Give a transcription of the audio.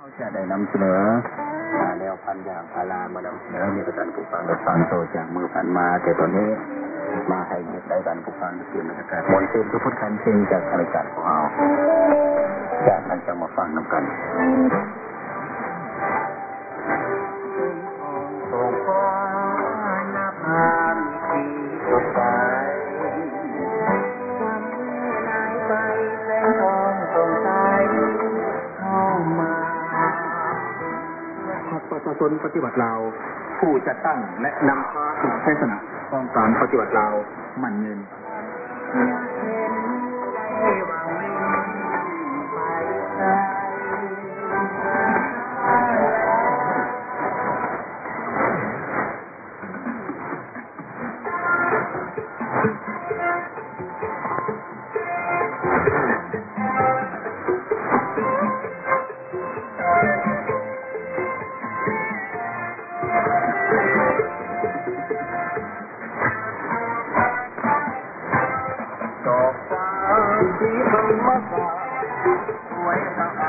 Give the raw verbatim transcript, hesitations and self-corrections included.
จะได้นำเสนอแนวพันธุ์ยางพารามานำเสนอมีประการปลูกฝังและฟังโตจากมือพันมาแต่ตอนนี้มาให้เด็กได้การปลูกฝังเปลี่ยนบรรยากาศมนต์เส้นทุกพุทธคันเชิงจากรายการของเราจากนั้นจะมาฟังนำกันประชาชนปฏิบัติลาวผู้จัดตั้งและนำพาสู่ศาสนาของการปฏิบัติลาวมั่นยืนดอกฟ้าสีธรรมศาสตร์สวยสะอา